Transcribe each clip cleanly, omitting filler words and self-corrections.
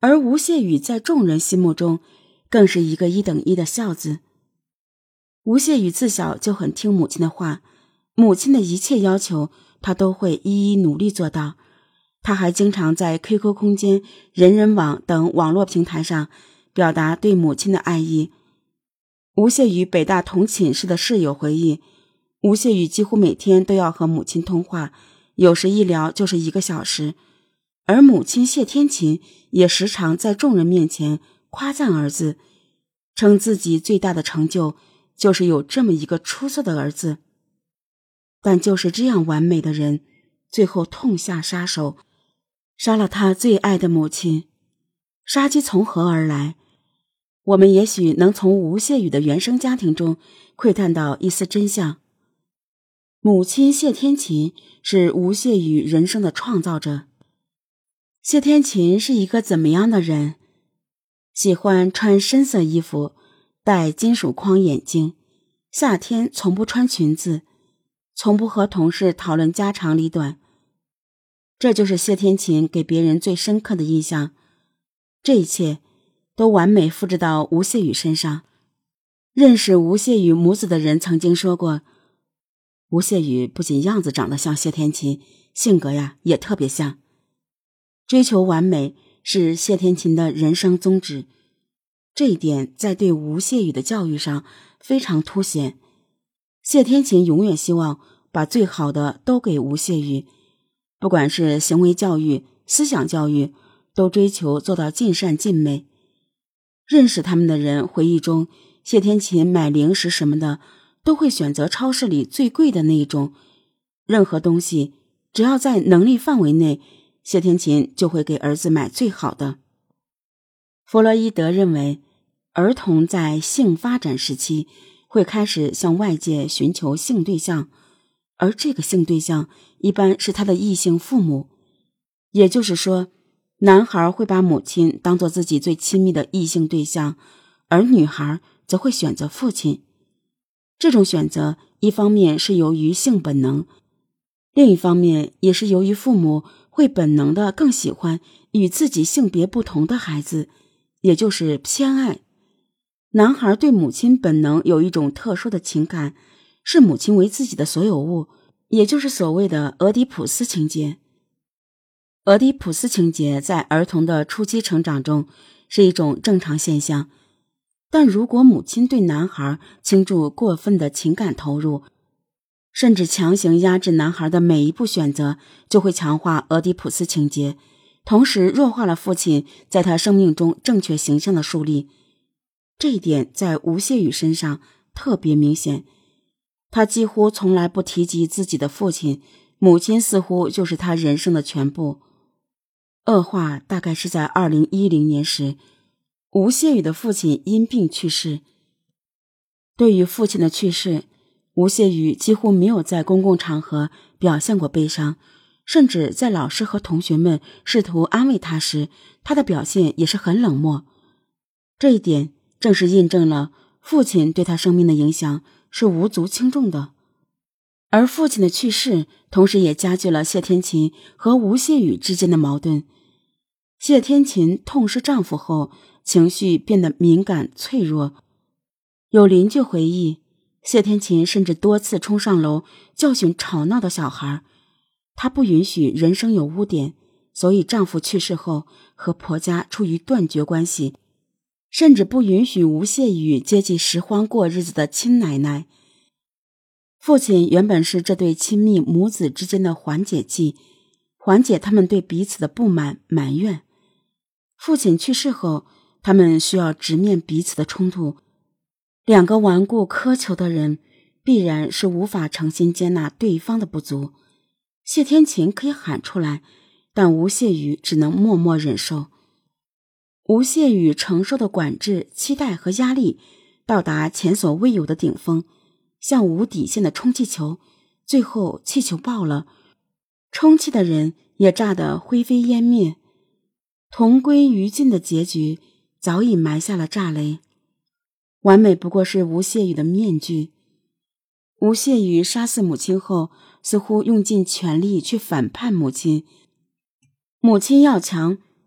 而吴谢宇在众人心目中更是一个一等一的孝子。吴谢宇自小就很听母亲的话，母亲的一切要求他都会一一努力做到。他还经常在 QQ 空间、人人网等网络平台上表达对母亲的爱意。吴谢宇北大同寝室的室友回忆，吴谢宇几乎每天都要和母亲通话，有时一聊就是1个小时。而母亲谢天琴也时常在众人面前夸赞儿子，称自己最大的成就就是有这么一个出色的儿子。但就是这样完美的人，最后痛下杀手，杀了他最爱的母亲。杀机从何而来？我们也许能从吴谢宇的原生家庭中窥探到一丝真相。母亲谢天琴是吴谢宇人生的创造者。谢天琴是一个怎么样的人？喜欢穿深色衣服，戴金属框眼镜，夏天从不穿裙子，从不和同事讨论家长里短。这就是谢天琴给别人最深刻的印象。这一切都完美复制到吴谢宇身上。认识吴谢宇母子的人曾经说过，吴谢宇不仅样子长得像谢天琴，性格呀也特别像。追求完美是谢天琴的人生宗旨，这一点在对吴谢宇的教育上非常凸显。谢天琴永远希望把最好的都给吴谢宇，不管是行为教育、思想教育，都追求做到尽善尽美。认识他们的人回忆中，谢天琴买零食什么的都会选择超市里最贵的那一种，任何东西只要在能力范围内，谢天琴就会给儿子买最好的。弗洛伊德认为，儿童在性发展时期会开始向外界寻求性对象，而这个性对象一般是他的异性父母。也就是说，男孩会把母亲当作自己最亲密的异性对象，而女孩则会选择父亲。这种选择一方面是由于性本能，另一方面也是由于父母会本能的更喜欢与自己性别不同的孩子，也就是偏爱。男孩对母亲本能有一种特殊的情感，视母亲为自己的所有物，也就是所谓的俄狄浦斯情节。俄狄浦斯情节在儿童的初期成长中是一种正常现象，但如果母亲对男孩倾注过分的情感投入，甚至强行压制男孩的每一步选择，就会强化俄狄浦斯情节，同时弱化了父亲在他生命中正确形象的树立。这一点在吴谢宇身上特别明显，他几乎从来不提及自己的父亲，母亲似乎就是他人生的全部。恶化大概是在2010年时，吴谢宇的父亲因病去世。对于父亲的去世，吴谢宇几乎没有在公共场合表现过悲伤，甚至在老师和同学们试图安慰他时，他的表现也是很冷漠。这一点正是印证了父亲对他生命的影响是无足轻重的。而父亲的去世同时也加剧了谢天琴和吴谢宇之间的矛盾。谢天琴痛失丈夫后，情绪变得敏感脆弱。有邻居回忆，谢天琴甚至多次冲上楼教训吵闹的小孩。她不允许人生有污点，所以丈夫去世后和婆家处于断绝关系，甚至不允许吴谢宇接济拾荒过日子的亲奶奶。父亲原本是这对亲密母子之间的缓解剂，缓解他们对彼此的不满埋怨。父亲去世后，他们需要直面彼此的冲突。两个顽固苛求的人必然是无法诚心接纳对方的不足。谢天琴可以喊出来，但吴谢宇只能默默忍受。吴谢宇承受的管制、期待和压力到达前所未有的顶峰，像无底线的充气球，最后气球爆了，充气的人也炸得灰飞烟灭。同归于尽的结局早已埋下了炸雷。完美不过是吴谢宇的面具。吴谢宇杀死母亲后，似乎用尽全力去反叛母亲。母亲要强，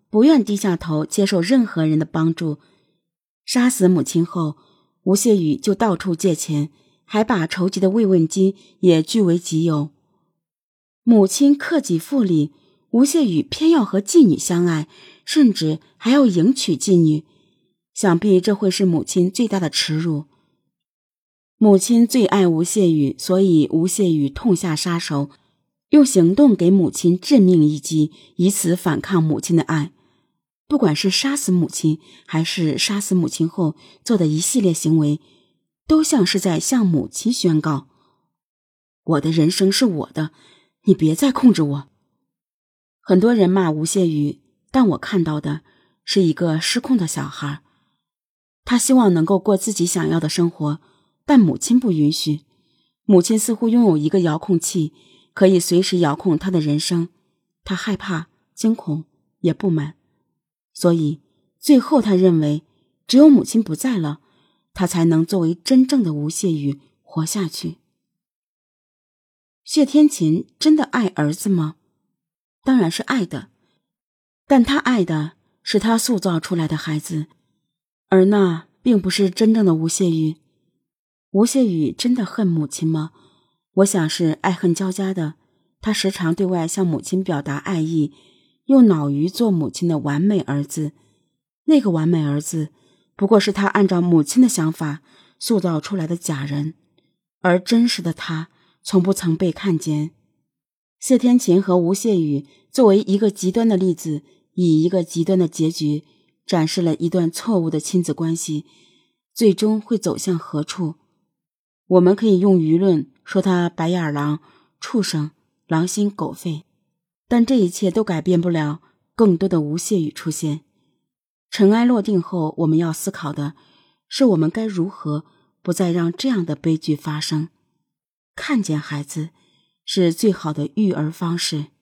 不愿低下头接受任何人的帮助。杀死母亲后，吴谢宇就到处借钱，还把筹集的慰问金也据为己有。母亲克己复礼，吴谢宇偏要和妓女相爱，甚至还要迎娶妓女，想必这会是母亲最大的耻辱。母亲最爱吴谢宇，所以吴谢宇痛下杀手，用行动给母亲致命一击，以此反抗母亲的爱。不管是杀死母亲，还是杀死母亲后做的一系列行为，都像是在向母亲宣告：我的人生是我的，你别再控制我。很多人骂吴谢宇，但我看到的是一个失控的小孩。他希望能够过自己想要的生活，但母亲不允许。母亲似乎拥有一个遥控器，可以随时遥控他的人生。他害怕、惊恐，也不满。所以最后他认为，只有母亲不在了，他才能作为真正的吴谢宇活下去。谢天琴真的爱儿子吗？当然是爱的，但他爱的是他塑造出来的孩子，而那并不是真正的吴谢宇。吴谢宇真的恨母亲吗？我想是爱恨交加的。他时常对外向母亲表达爱意，又恼于做母亲的完美儿子。那个完美儿子不过是他按照母亲的想法塑造出来的假人，而真实的他从不曾被看见。谢天琴和吴谢宇作为一个极端的例子，以一个极端的结局展示了一段错误的亲子关系，最终会走向何处？我们可以用舆论说他白眼狼、畜生、狼心狗肺，但这一切都改变不了更多的吴谢宇出现。尘埃落定后，我们要思考的是我们该如何不再让这样的悲剧发生。看见孩子是最好的育儿方式。